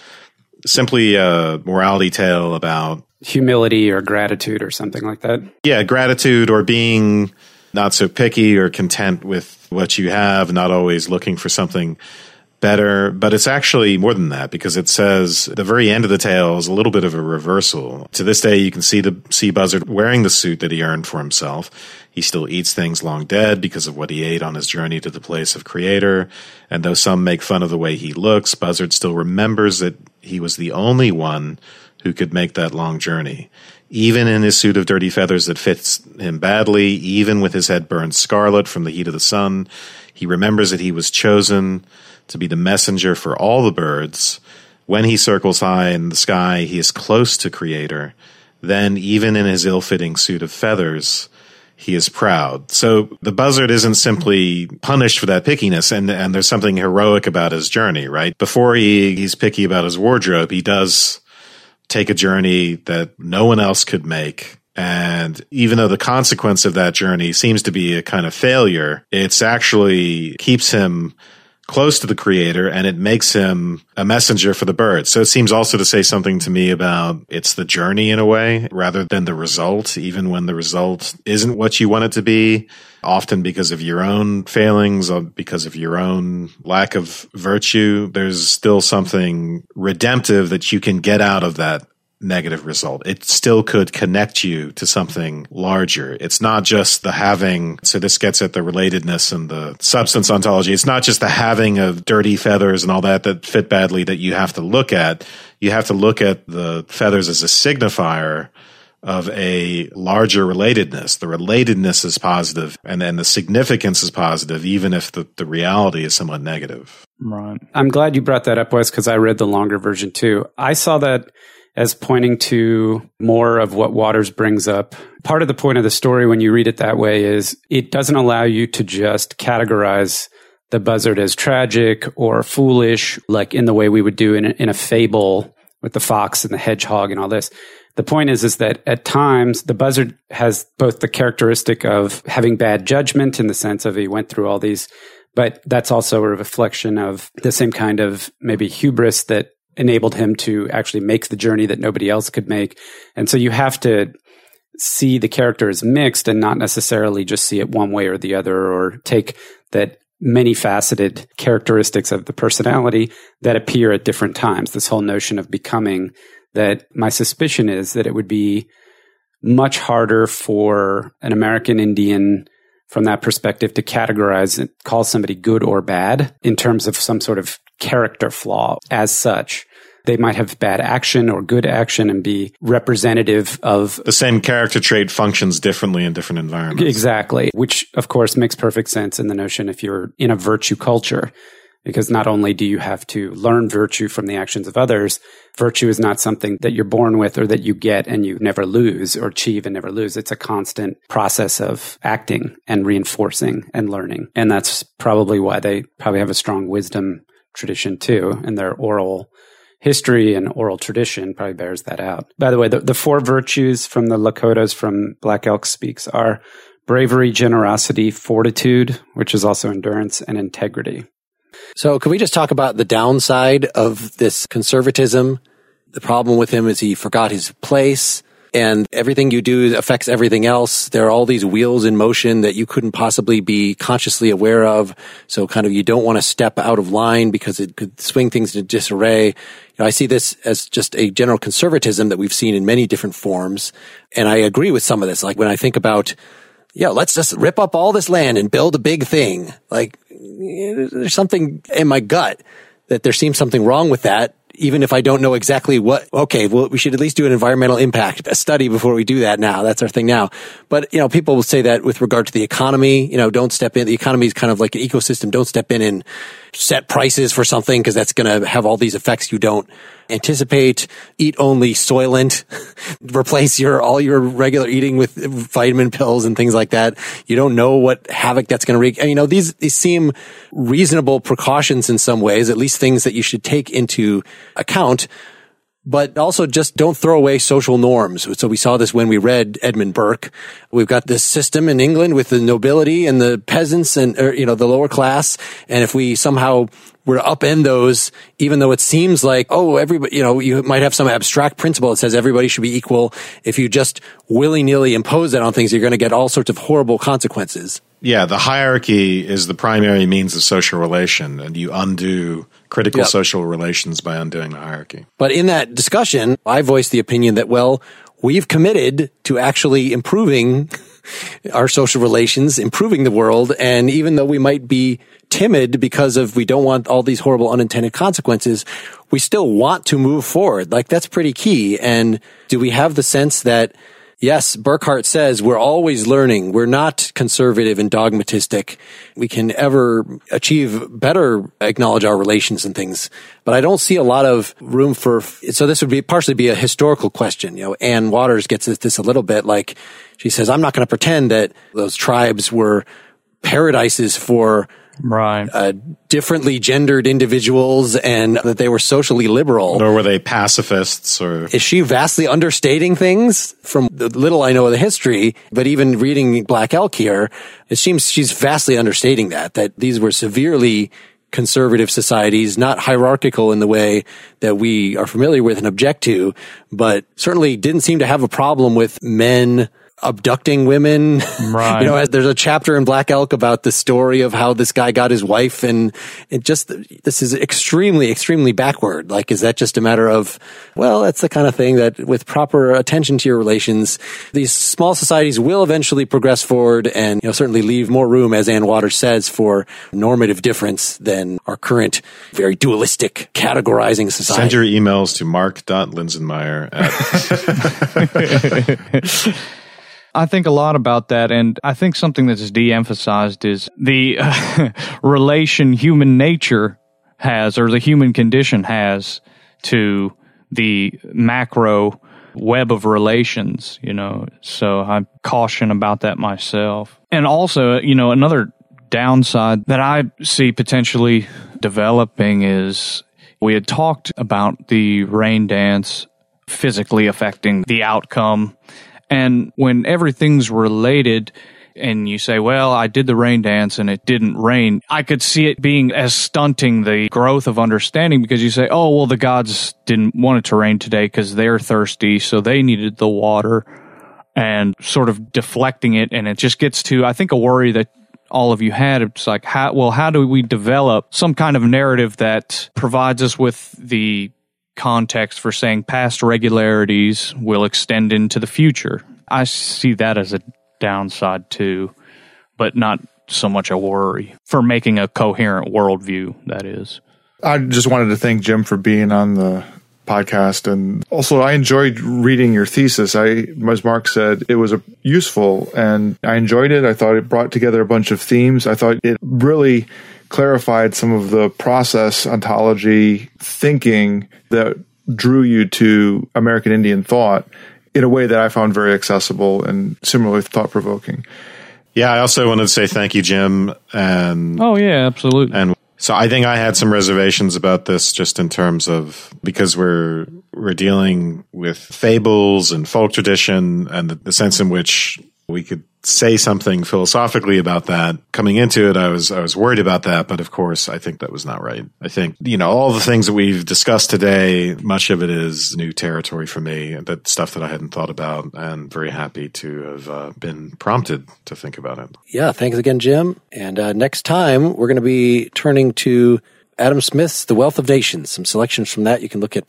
simply a morality tale about humility or gratitude or something like that. Yeah, gratitude, or being not so picky or content with what you have, not always looking for something better. But it's actually more than that, because it says the very end of the tale is a little bit of a reversal. To this day, you can see the sea buzzard wearing the suit that he earned for himself. He still eats things long dead because of what he ate on his journey to the place of Creator. And though some make fun of the way he looks, Buzzard still remembers that he was the only one who could make that long journey. Even in his suit of dirty feathers that fits him badly, even with his head burned scarlet from the heat of the sun, he remembers that he was chosen to be the messenger for all the birds, when he circles high in the sky, he is close to Creator. Then, even in his ill-fitting suit of feathers, he is proud. So the buzzard isn't simply punished for that pickiness, and there's something heroic about his journey, right? Before he's picky about his wardrobe, he does take a journey that no one else could make. And even though the consequence of that journey seems to be a kind of failure, it's actually keeps him close to the Creator, and it makes him a messenger for the birds. So it seems also to say something to me about it's the journey in a way rather than the result, even when the result isn't what you want it to be, often because of your own failings or because of your own lack of virtue. There's still something redemptive that you can get out of that negative result. It still could connect you to something larger. It's not just the having, so this gets at the relatedness and the substance ontology. It's not just the having of dirty feathers and all that fit badly that you have to look at. You have to look at the feathers as a signifier of a larger relatedness. The relatedness is positive, and then the significance is positive, even if the reality is somewhat negative. Right. I'm glad you brought that up, Wes, because I read the longer version too. I saw that as pointing to more of what Waters brings up. Part of the point of the story when you read it that way is it doesn't allow you to just categorize the buzzard as tragic or foolish, like in the way we would do in a fable with the fox and the hedgehog and all this. The point is that at times the buzzard has both the characteristic of having bad judgment in the sense of he went through all these, but that's also a reflection of the same kind of maybe hubris that enabled him to actually make the journey that nobody else could make. And so you have to see the character as mixed and not necessarily just see it one way or the other, or take that many faceted characteristics of the personality that appear at different times. This whole notion of becoming, that my suspicion is that it would be much harder for an American Indian from that perspective to categorize and call somebody good or bad in terms of some sort of character flaw as such. They might have bad action or good action and be representative of the same character trait functions differently in different environments. Exactly, which of course makes perfect sense in the notion if you're in a virtue culture, because not only do you have to learn virtue from the actions of others, virtue is not something that you're born with or that you get and you never lose, or achieve and never lose. It's a constant process of acting and reinforcing and learning. And that's probably why they probably have a strong wisdom tradition too, and their oral history and oral tradition probably bears that out. By the way, the four virtues from the Lakotas from Black Elk Speaks are bravery, generosity, fortitude, which is also endurance, and integrity. So can we just talk about the downside of this conservatism? The problem with him is he forgot his place, and everything you do affects everything else. There are all these wheels in motion that you couldn't possibly be consciously aware of. So kind of you don't want to step out of line because it could swing things into disarray. I see this as just a general conservatism that we've seen in many different forms. And I agree with some of this. Like when I think about, let's just rip up all this land and build a big thing. Like there's something in my gut that there seems something wrong with that. Even if I don't know exactly what, okay, well, we should at least do an environmental impact study before we do that now. That's our thing now. But, people will say that with regard to the economy, don't step in. The economy is kind of like an ecosystem. Don't step in and set prices for something because that's going to have all these effects you don't anticipate. Eat only Soylent. Replace all your regular eating with vitamin pills and things like that. You don't know what havoc that's going to wreak. And, these seem reasonable precautions in some ways, at least things that you should take into account. But also just don't throw away social norms. So we saw this when we read Edmund Burke. We've got this system in England with the nobility and the peasants and, the lower class. And if we somehow were to upend those, even though it seems like, everybody, you might have some abstract principle that says everybody should be equal. If you just willy-nilly impose that on things, you're going to get all sorts of horrible consequences. Yeah, the hierarchy is the primary means of social relation, and you undo critical social relations by undoing the hierarchy. But in that discussion, I voiced the opinion that, we've committed to actually improving our social relations, improving the world, and even though we might be timid because we don't want all these horrible unintended consequences, we still want to move forward. Like, that's pretty key. And do we have the sense that Yes, Burkhardt says we're always learning. We're not conservative and dogmatistic. We can ever achieve better, acknowledge our relations and things. But I don't see a lot of room for, so this would be partially be a historical question. Ann Waters gets at this a little bit, like she says, I'm not going to pretend that those tribes were paradises for differently gendered individuals and that they were socially liberal. Nor were they pacifists or... Is she vastly understating things from the little I know of the history? But even reading Black Elk here, it seems she's vastly understating that these were severely conservative societies, not hierarchical in the way that we are familiar with and object to, but certainly didn't seem to have a problem with men abducting women. Right. There's a chapter in Black Elk about the story of how this guy got his wife, and this is extremely, extremely backward. Like, is that just a matter of, well, that's the kind of thing that with proper attention to your relations, these small societies will eventually progress forward and, certainly leave more room, as Ann Waters says, for normative difference than our current very dualistic categorizing society. Send your emails to mark.linsenmeyer at... I think a lot about that, and I think something that's de-emphasized is the relation human nature has, or the human condition has, to the macro web of relations, so I caution about that myself. And also, another downside that I see potentially developing is we had talked about the rain dance physically affecting the outcome. And when everything's related and you say, well, I did the rain dance and it didn't rain, I could see it being as stunting the growth of understanding, because you say, oh, well, the gods didn't want it to rain today because they're thirsty, so they needed the water, and sort of deflecting it. And it just gets to, I think, a worry that all of you had. It's like, how do we develop some kind of narrative that provides us with the context for saying past regularities will extend into the future? I see that as a downside too, but not so much a worry for making a coherent worldview, that is. I just wanted to thank Jim for being on the podcast, and also I enjoyed reading your thesis. As Mark said, it was useful and I enjoyed it. I thought it brought together a bunch of themes. I thought it really clarified some of the process ontology thinking that drew you to American Indian thought in a way that I found very accessible and similarly thought-provoking. Yeah, I also wanted to say thank you, Jim. Oh, yeah, absolutely. And so I think I had some reservations about this, just in terms of, because we're dealing with fables and folk tradition and the sense in which we could say something philosophically about that. Coming into it, I was worried about that, but of course, I think that was not right. I think, all the things that we've discussed today, much of it is new territory for me, that stuff that I hadn't thought about, and very happy to have been prompted to think about it. Yeah, thanks again, Jim. And next time, we're going to be turning to Adam Smith's The Wealth of Nations. Some selections from that. You can look at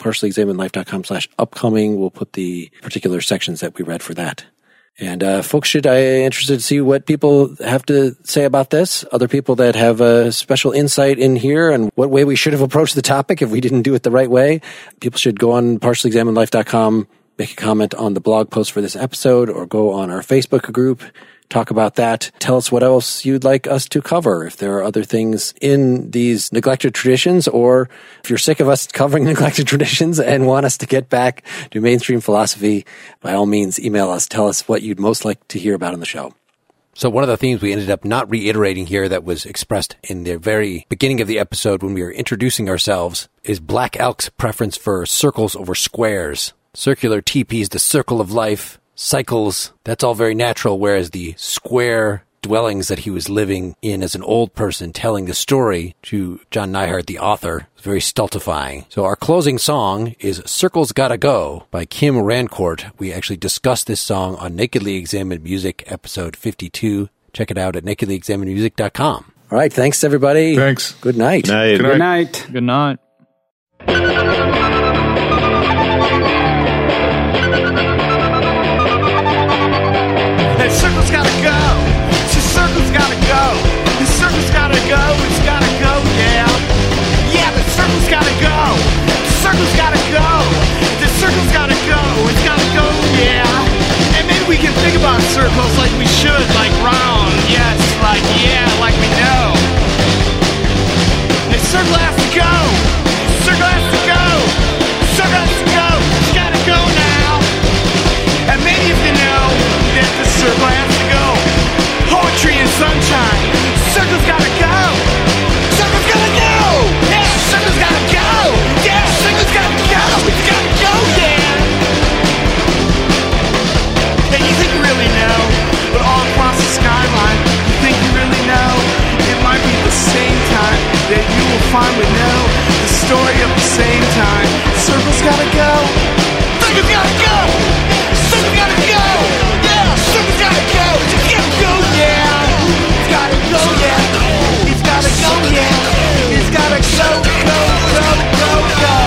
partiallyexaminedlife.com/upcoming. We'll put the particular sections that we read for that. And folks should be interested to see what people have to say about this. Other people that have a special insight in here and what way we should have approached the topic if we didn't do it the right way. People should go on partiallyexaminedlife.com, make a comment on the blog post for this episode, or go on our Facebook group, talk about that. Tell us what else you'd like us to cover. If there are other things in these neglected traditions, or if you're sick of us covering neglected traditions and want us to get back to mainstream philosophy, by all means, email us. Tell us what you'd most like to hear about on the show. So one of the themes we ended up not reiterating here that was expressed in the very beginning of the episode when we were introducing ourselves is Black Elk's preference for circles over squares. Circular teepees, the circle of life. Cycles, that's all very natural, whereas the square dwellings that he was living in as an old person telling the story to John Neihart, the author, is very stultifying. So our closing song is Circles Gotta Go by Kim Rancourt. We actually discussed this song on Nakedly Examined Music, episode 52. Check it out at nakedlyexaminedmusic.com. All right, thanks everybody. Thanks. Good night. Good night. Good night. Good night. Circle's gotta go. The circle's gotta go. The circle's gotta go. It's gotta go, yeah. Yeah, the circle's gotta go. The circle's gotta go. The circle's gotta go. It's gotta go, yeah. And maybe fine with no. The story of the same time. The circle's gotta go. Circle's gotta go. Circle's gotta go. Yeah, circle's gotta go. It's gotta go, yeah. It's gotta go, yeah. It's gotta go, yeah. It's gotta go, go, go, go, go.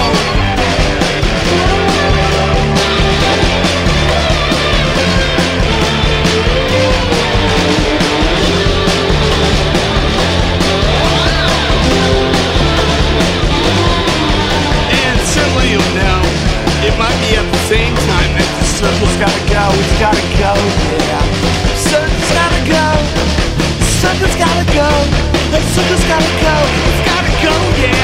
It might be at the same time that the circle's gotta go, it's gotta go, yeah. Circle's gotta go, circle's gotta go, the circle's gotta go, it's gotta go, yeah.